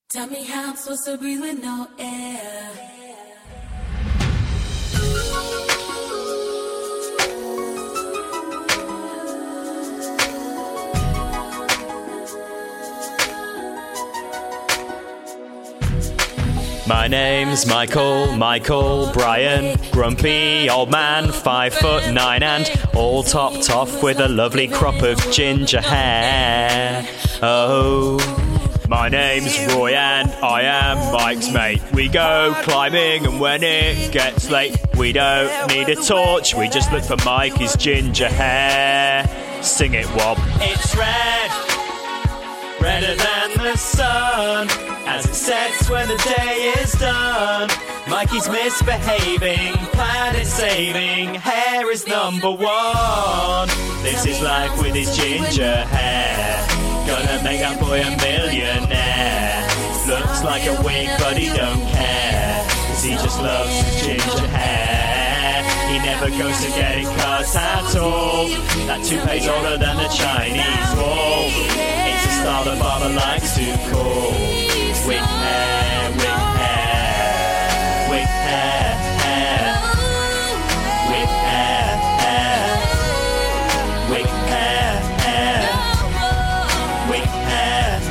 Tell me how I'm supposed to breathe with no air. My name's Michael Bryan, grumpy old man, 5'9", and all topped off with a lovely crop of ginger hair. Oh, my name's Roy and I am Mike's mate. We go climbing and when it gets late, we don't need a torch, we just look for Mikey's ginger hair. Sing it, Wob. It's red, redder than the sun, as it sets when the day is done. Mikey's misbehaving, planet saving, hair is number one. This is life with his ginger hair, gonna make that boy a millionaire. Looks like a wig but he don't care, cause he just loves his ginger hair. He never goes to get it cut at all. That toupee's older than the Chinese wall. It's a style that barber likes to call wig hair, wig hair, wig hair, hair, wig hair, hair, wig hair, hair, wig hair,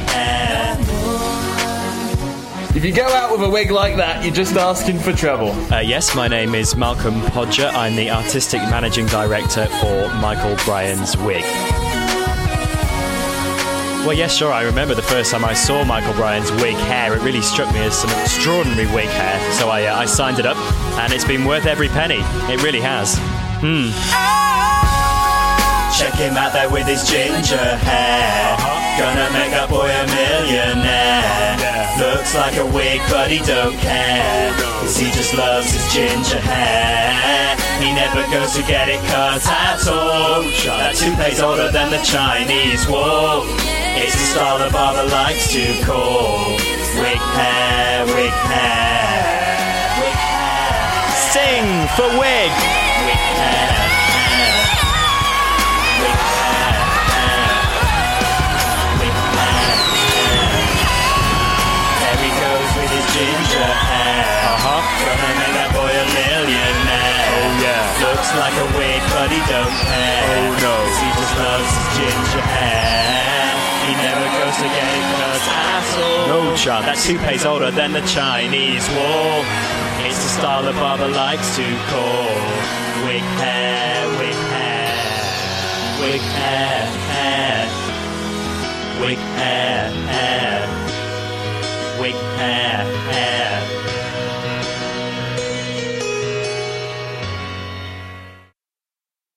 hair. If you go out with a wig like that, you're just asking for trouble. Yes, my name is Malcolm Podger. I'm the artistic managing director for Michael Bryan's Wig. Well, yes, sure, I remember the first time I saw Michael Bryan's wig hair. It really struck me as some extraordinary wig hair. So I signed it up, and it's been worth every penny. It really has. Check him out there with his ginger hair. Gonna make that boy a millionaire. Looks like a wig, but he don't care, cause he just loves his ginger hair. He never goes to get it cut at all. That toupee's older than the Chinese wall. It's a style the barber likes to call wig hair, wig hair, wig hair. Sing for wig! Wig hair, hair. Wig hair, hair. Wig hair, hair. There he goes with his ginger hair. Gonna make that boy a millionaire. Oh yeah. Looks like a wig, but he don't care. Oh no. Cause he just loves his ginger hair. He never goes to get it cut at all. No chance. That toupee's older than the Chinese wall. It's the style the barber likes to call wig hair, wig hair, wig hair, hair, wig hair, hair, wig hair, hair.